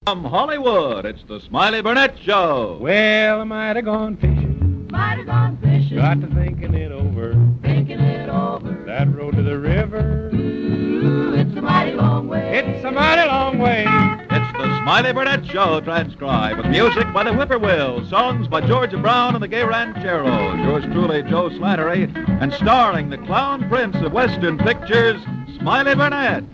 From Hollywood, it's the Smiley Burnett Show. Well, I might have gone fishing. Might have gone fishing. Got to thinking it over. Thinking it over. That road to the river. Ooh, it's a mighty long way. It's a mighty long way. It's the Smiley Burnett Show, transcribed with music by the Whippoorwills, songs by Georgia Brown and the Gay Rancheros. Yours truly, Joe Slattery, and starring the clown prince of Western pictures, Smiley Burnett.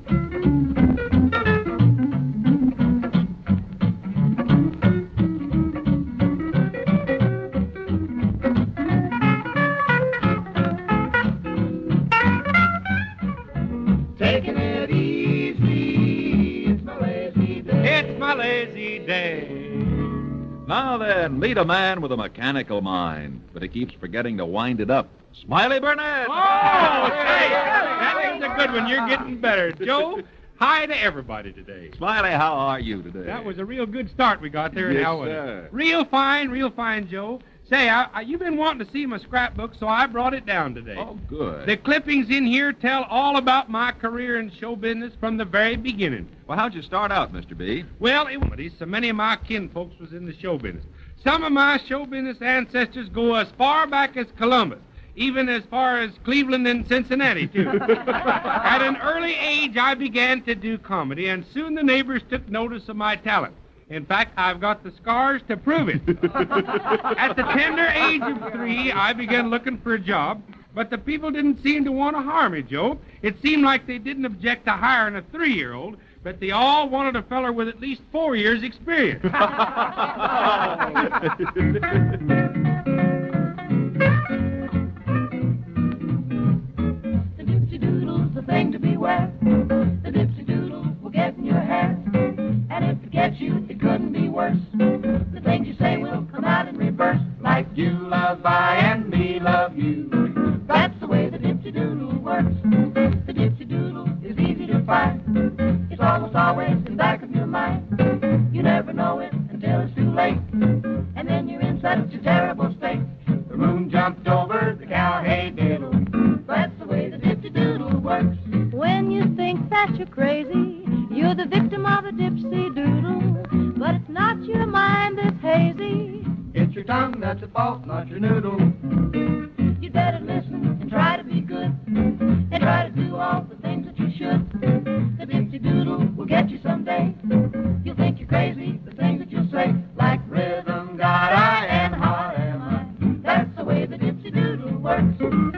Taking it easy. It's my lazy day. It's my lazy day. Now then, meet a man with a mechanical mind, but he keeps forgetting to wind it up. Smiley Burnett! Oh, say, that is a good one. You're getting better. Joe, hi to everybody today. Smiley, how are you today? That was a real good start we got there. Yes, now, wasn't sir. it? Real fine, Joe. Say, you've been wanting to see my scrapbook, so I brought it down today. Oh, good. The clippings in here tell all about my career in show business from the very beginning. Well, how'd you start out, Mr. B? Well, so many of my kinfolks was in the show business. Some of my show business ancestors go as far back as Columbus, even as far as Cleveland and Cincinnati, too. At an early age, I began to do comedy, and soon the neighbors took notice of my talent. In fact, I've got the scars to prove it. At the tender age of 3, I began looking for a job, but the people didn't seem to want to hire me, Joe. It seemed like they didn't object to hiring a 3-year-old, but they all wanted a feller with at least 4 years' experience. The dipsy doodle's the thing to beware. The dipsy doodle will get in your hair. And if it gets you, it couldn't be worse. The things you say will come out in reverse. Like you love I and me love you. That's the way the dipsy doodle works. The dipsy doodle is easy to find. It's almost always in the back of your mind. You never know it until it's too late. And then you're in such a terrible state. The moon jumped over the cow hay diddle. That's the way the dipsy doodle works. When you think that you're crazy, you're the victim of a dipsy doodle. But it's not your mind that's hazy. It's your tongue that's at fault, not your noodle. You'd better listen and try to be good. And try to do all the things that you should. The dipsy doodle will get you someday. You'll think you're crazy, the things that you'll say. Like rhythm, God, I and heart am I. That's the way the dipsy doodle works.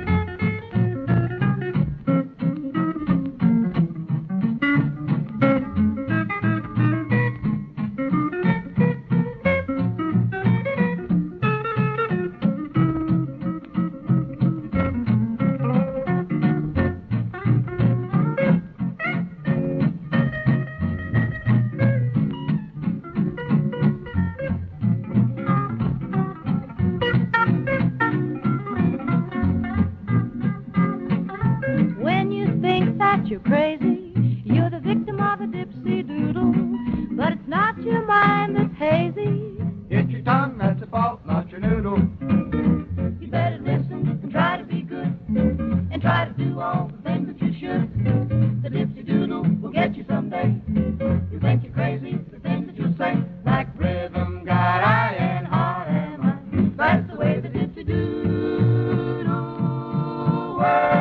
When you think that you're crazy, you're the victim of a dipsy doodle. But it's not your mind that's hazy. It's your tongue that's at fault, not your noodle. You better listen and try to be good. And try to do all the things that you should. The dipsy doodle will get you someday. You think you're crazy, the things that you'll say. Like rhythm, God, I and heart am I. That's the way the dipsy doodle works.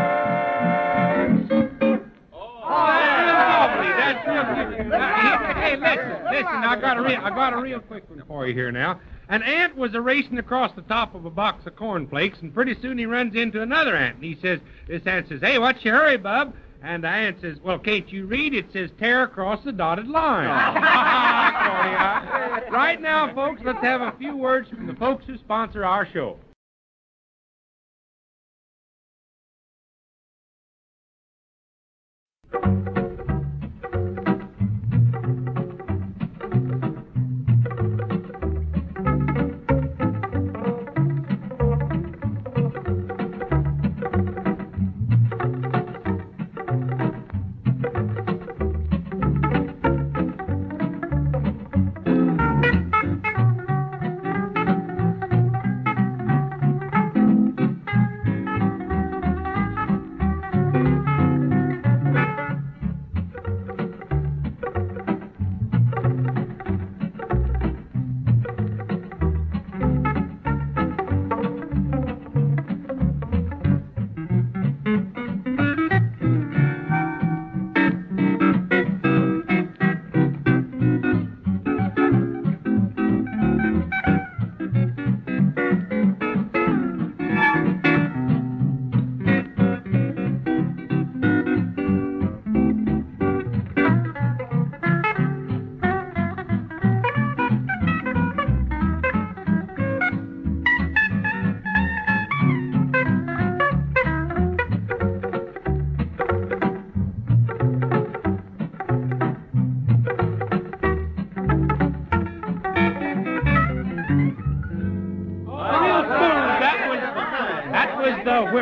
Hey, listen, I got a real quick one for you here now. An ant was racing across the top of a box of cornflakes, and pretty soon he runs into another ant, and this ant says, "Hey, what's your hurry, bub?" And the ant says, "Well, can't you read? It says tear across the dotted line." Right now, folks, let's have a few words from the folks who sponsor our show.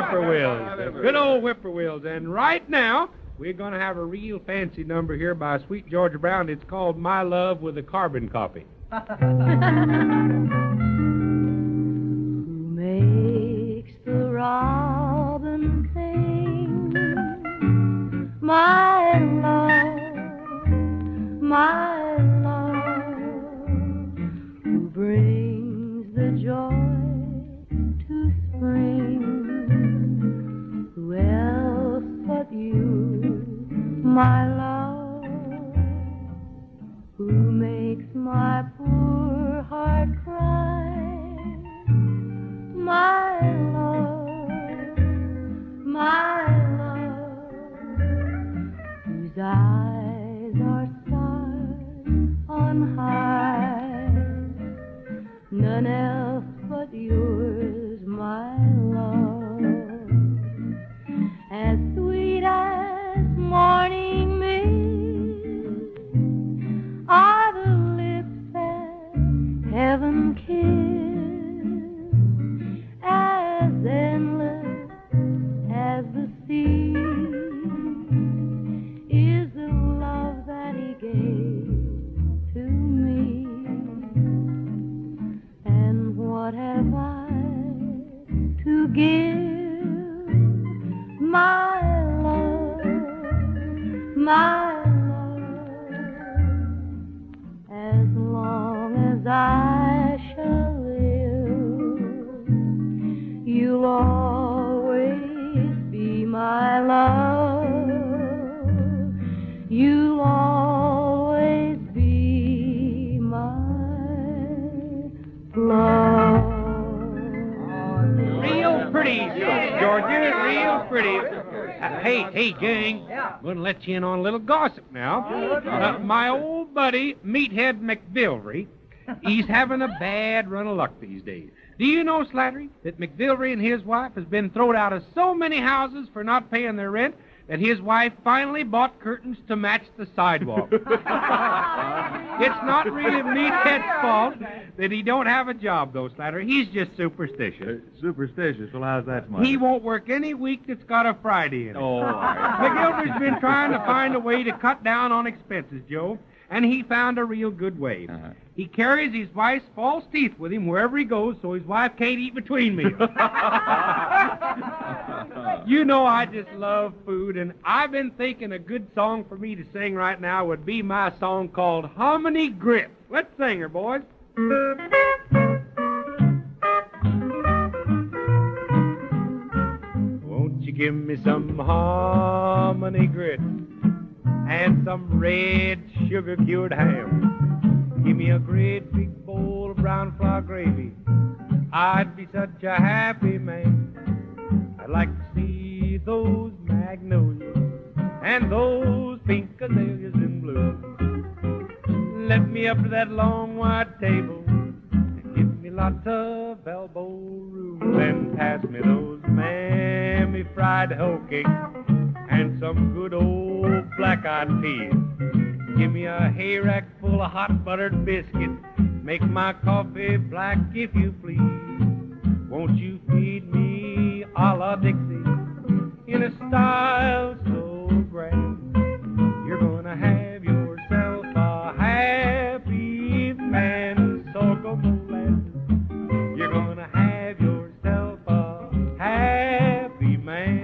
whippoorwills. The good old whippoorwills. And right now, we're going to have a real fancy number here by Sweet Georgia Brown. It's called My Love with a Carbon Copy. Who makes the robin sing? My love, my love. Who brings the joy to spring? Who else but you, my love? Who makes my poor heart cry? My love, my love, whose eyes are stars on high, none else but yours, my love, as sweet as morning mist are the lips that heaven kissed, as endless as the sea is the love that he gave to me. And what have I to give, my love, my as long as I shall live, you'll always be my love. You'll always be my love. Real pretty, Georgia, real pretty. Hey, gang, I'm going to let you in on a little gossip now. My old buddy, Meathead McVilry, he's having a bad run of luck these days. Do you know, Slattery, that McVilry and his wife has been thrown out of so many houses for not paying their rent that his wife finally bought curtains to match the sidewalk. It's not really Meathead's fault that he don't have a job, though, Slattery. He's just superstitious. Superstitious? Well, how's that, Smiley? He won't work any week that's got a Friday in it. Oh, all right. McGilvery's been trying to find a way to cut down on expenses, Joe, and he found a real good way. Uh-huh. He carries his wife's false teeth with him wherever he goes so his wife can't eat between meals. You know I just love food, and I've been thinking a good song for me to sing right now would be my song called Hominy Grits. Let's sing her, boys. Won't you give me some hominy grits and some red sugar-cured ham? Give me a great big bowl of brown flour gravy. I'd be such a happy man. I'd like to see those magnolias and those pink azaleas in bloom. Let me up to that long white table and give me lots of elbow room. Then pass me those mammy fried hoe cakes and some good old black-eyed peas. Give me a hay rack full of hot buttered biscuits. Make my coffee black if you please. Won't you feed me a la Dixie in a style so grand? You're gonna have yourself a happy man. Sorghum molasses. You're gonna have yourself a happy man.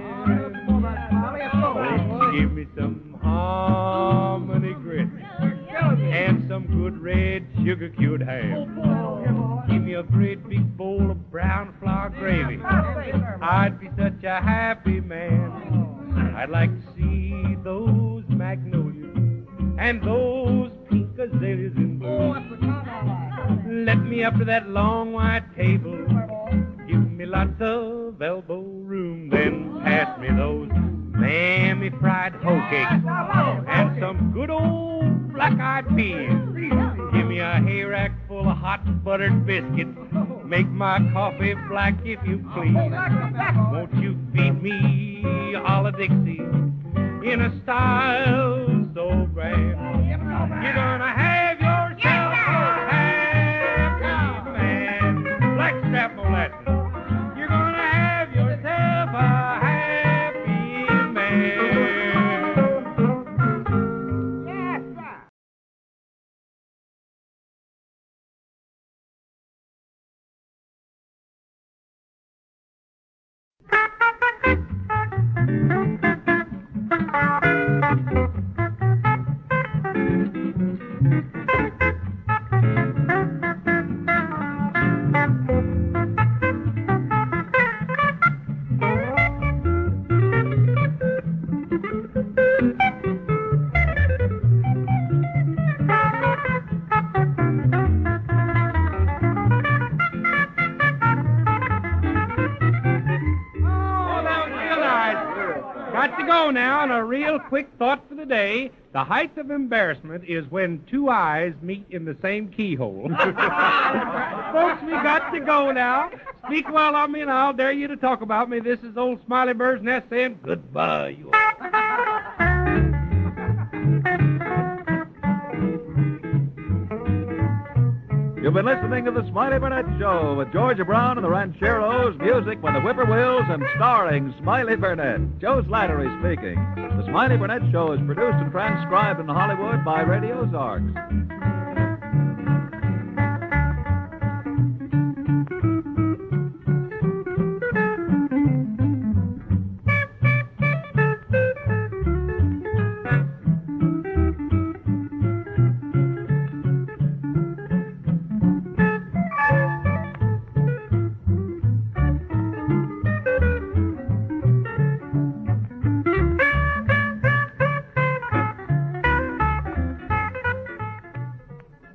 Won't you give me some hominy grits and some good red sugar-cured ham? Give me a great big bowl of brown flour gravy. I'd be such a happy man. I'd like to see those magnolias and those pink azaleas in bloom. Let me up to that long white table. Give me lots of elbow room. Then pass me those mammy fried hoe cakes and some good old black-eyed peas. Give me a hay rack full of hot buttered biscuits. Make my coffee black if you please. Won't you feed me a la Dixie in a style so grand? You're gonna have yourself a happy man. Blackstrap molasses. You're gonna have yourself a Got to go now, and a real quick thought for the day. The height of embarrassment is when two eyes meet in the same keyhole. Folks, we got to go now. Speak well of me, and I'll dare you to talk about me. This is old Smiley Bird's Nest saying goodbye, you all. You've been listening to the Smiley Burnett Show with Georgia Brown and the Rancheros, music by the Whippoorwills, and starring Smiley Burnett. Joe Slattery speaking. The Smiley Burnett Show is produced and transcribed in Hollywood by Radio Ozarks.